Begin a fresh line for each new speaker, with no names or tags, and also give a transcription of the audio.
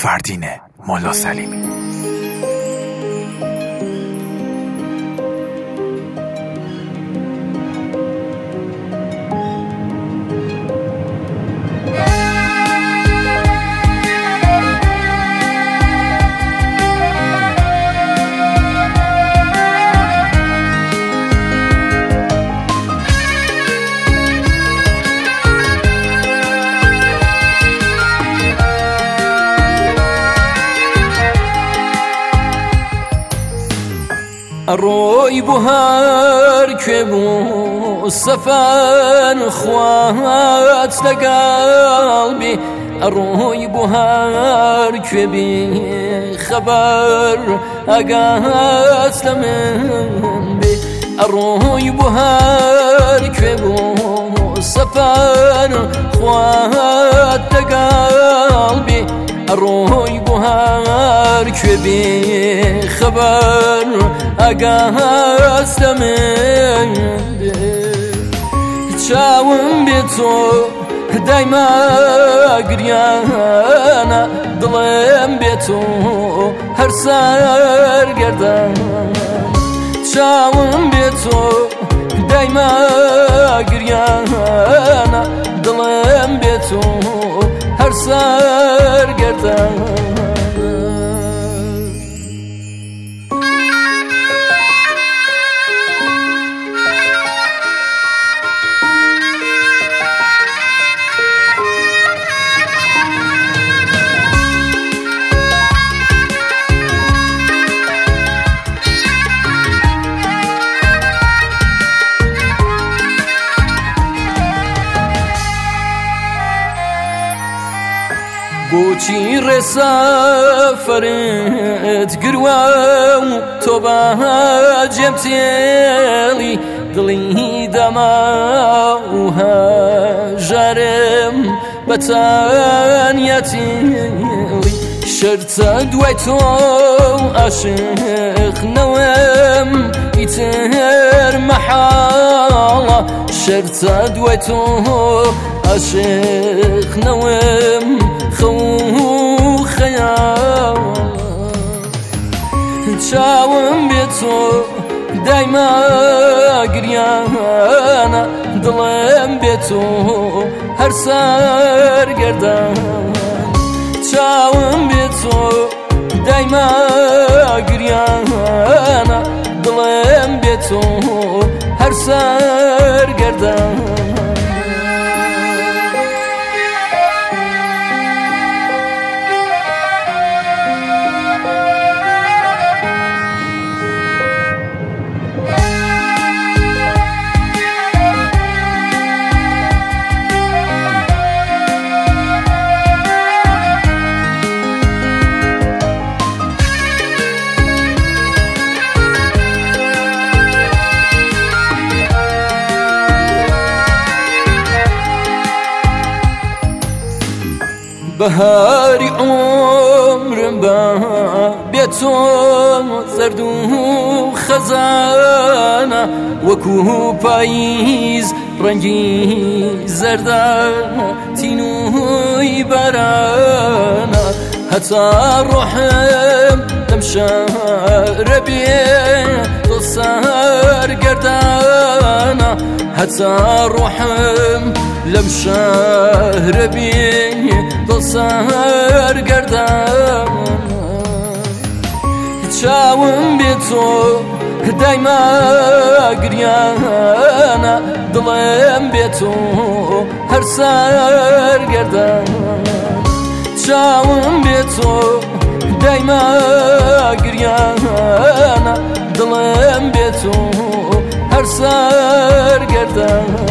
فردین ملا سلیمی.
ڕۆی بوو هەر کوێ بوو سەفەر خوات لەگەڵ بێ ڕۆی بوو هەر کوێ بێ خەبەر ئەگات لە من بێ ڕۆی بوو هەر کوێ بوو سەفەر خوات لەگەڵ بێ ڕۆی بوو هەر کوێ بێ خەبەر ئەگات لە من بێ چاوم بێ تۆ دایما گریانە دڵێم بێ تۆ هەر سەرگەردان چاوم بێ تۆ دایما گریانە دڵێم بێ تۆ هەر سەرگەردان بۆچی ڕێسەفەرت گروە و تۆ بەجێم تێڵی دڵی دەما و هەژارم بە تەنیەتیڵی شەرتە دوای تۆ عاشقنەوەم ئیتر مەحاڵە شەرتە دوای تۆ عاشقنەوەم خەیاڵ چاوم بێ تۆ دایما گریانە دڵێم بێ تۆ هەر سەرگەردان چاوم بێ تۆ دایما گریانە دڵێم بێ تۆ هەر سەرگەردان بەهاری عمرم بە بێ تۆ زەرد و خەزانە وەکو پاییز ڕەنگی زەردە تینووی بارانە هەتا ڕۆحم لەم شارە بێ تۆ سەرگەردانە هەتا ڕۆحم لەم شارە بێ تۆ سەرگەردان چاوم بێ تۆ دایما گریانە دڵێم بێ تۆ هەر سەرگەردان چاوم بێ تۆ دایما گریانە دڵێم بێ تۆ هەر سەرگەردان